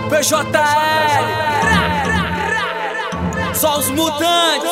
PJL, só os mutantes.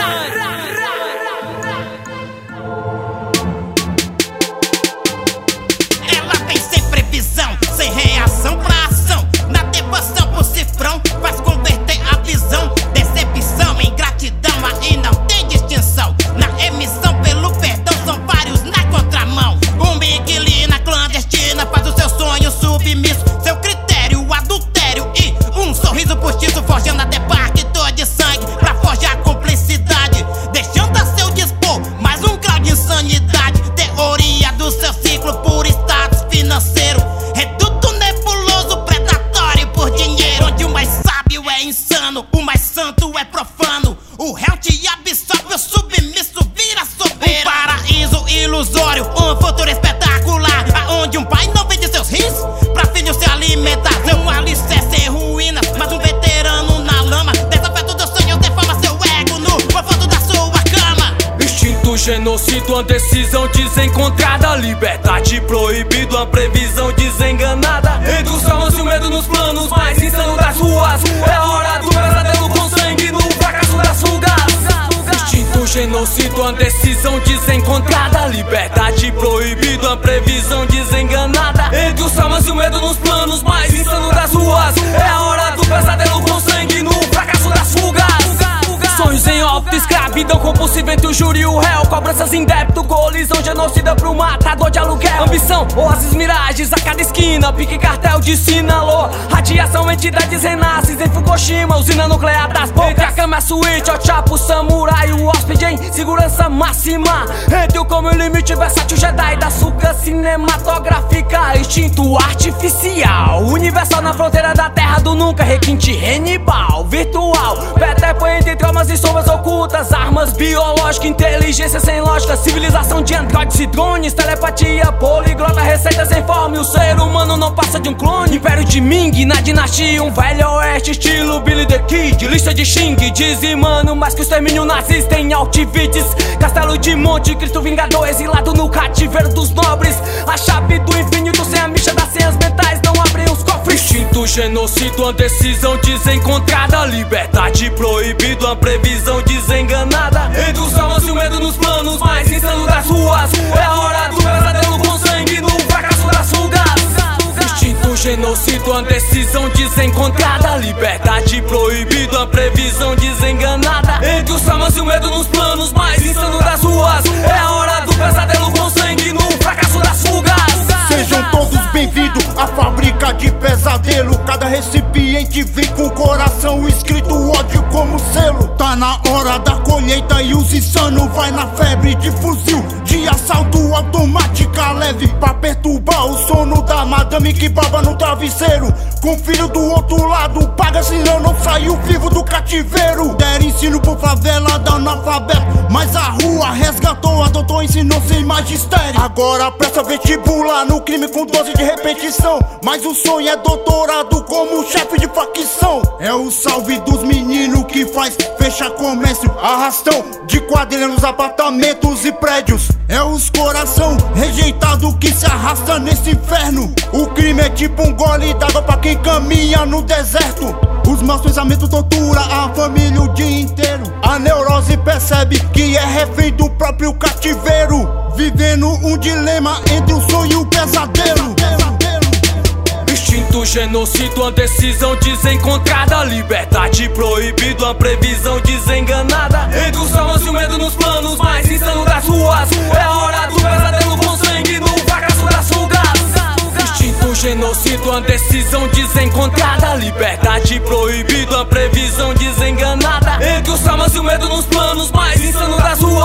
Ela vem sem previsão, sem reação pra ação. Na devoção por cifrão, faz converter a visão. Decepção, ingratidão, aí não tem distinção. Na emissão pelo perdão, são vários na contramão. Uma inquilina clandestina faz o seu sonho submisso. Seu critério, adultério e um sorriso postiço, forjando até pacto de sangue pra forjar cumplicidade, deixando a seu dispor mais um grau de insanidade. Teoria do seu ciclo por status financeiro, reduto nebuloso, predatório por dinheiro, onde o mais sábio é insano, o mais santo é profano. O réu te absorve, o submisso vira soberano. Um paraíso ilusório, um futuro espetacular, aonde um pai não vende seus rins pra filho se alimentar. Seu alicerce em ruínas, mas um veterano na lama. Desafeto dos sonhos deforma seu ego no conforto da sua cama. Instinto, genocídio, uma decisão desencontrada. Liberdade proibido, uma previsão desenganada. Entre os traumas e o medo nos planos mais insanos das ruas. É a hora do pesadelo com sangue no fracasso das fugas. Instinto, genocídio, uma decisão desencontrada. Liberdade proibido, uma previsão desenganada. Entre os traumas e o medo nos planos mais insanos das ruas. É a hora do pesadelo com sangue no fracasso das fugas. Sonhos em off, escravidão compulsiva entre o júri e o réu. Cobranças em débito, colisão genocida pro matador de aluguel. Ambição, oásis, miragens a cada esquina. Pique cartel de sinalô. Radiação, entidades renasces em Fukushima. Usina nuclear das bocas. Entre a cama e a suíte, o chapo, o samurai, o hóspede em segurança máxima. Entre o como e o limite versátil, Jedi da suca cinematográfica. Instinto artificial, universal na fronteira da terra do nunca. Requinte Hannibal, virtual, Peter Pan entre traumas e sombras ocultas. Armas biológicas, inteligência sem lógica. Civilização de androides e drones. Telepatia, poliglota, receita sem forma. E o ser humano não passa de um clone. Império de Ming, na dinastia, um velho oeste estilo Billy the Kid. Lista de Xing, dizimando mais que o extermínio nazista em Altivites. Castelo de Monte Cristo Vingador, exilado no cativeiro dos nobres. A chave do infinito sem a micha das senhas mentais não abrem os cofres. Instinto, genocídio, uma decisão desencontrada. Liberdade proibido, uma previsão desenganada. Entre os traumas e o medo nos planos mais insanos das ruas. É a hora do pesadelo com sangue no fracasso das fugas. Instinto, genocídio, uma decisão desencontrada. Liberdade proibido, uma previsão desenganada. Entre os traumas e o medo nos planos mais insanos das ruas. É a hora do pesadelo com sangue no fracasso das fugas. Sejam todos bem-vindos à fábrica de pesadelo. Cada recipiente vem com o coração escrito ódio como selo. Tá na hora da colheita e os insanos vai na febre de fuzil, de assalto automática leve, pra perturbar o sono da madame que baba no travesseiro. Com filho do outro lado, paga senão não saiu vivo do cativeiro. Der ensino por favela da analfabeto, mas a rua resgatou, adotou, ensinou sem magistério. Agora presta vestibular no crime com 12 de repetição, mas o sonho é doutorado como chefe de facção. É o salve dos meninos que faz fechar comércio, arrastão de quadrilha nos apartamentos e prédios. É os coração rejeitado que se arrasta nesse inferno. O crime é tipo um gole d'água pra quem caminha no deserto. Os maus pensamentos torturam a família o dia inteiro. A neurose percebe que é refém do próprio cativeiro, vivendo um dilema entre o sonho e o pesadelo. Instinto, genocídio, uma decisão desencontrada. Liberdade proibido, uma previsão desenganada. Entre os traumas e o medo nos planos mais insanos das ruas. É a hora do pesadelo com sangue no fracasso das fugas. Instinto, genocídio, uma decisão desencontrada. Liberdade proibido, uma previsão desenganada. Entre os traumas e o medo nos planos mais insanos das ruas.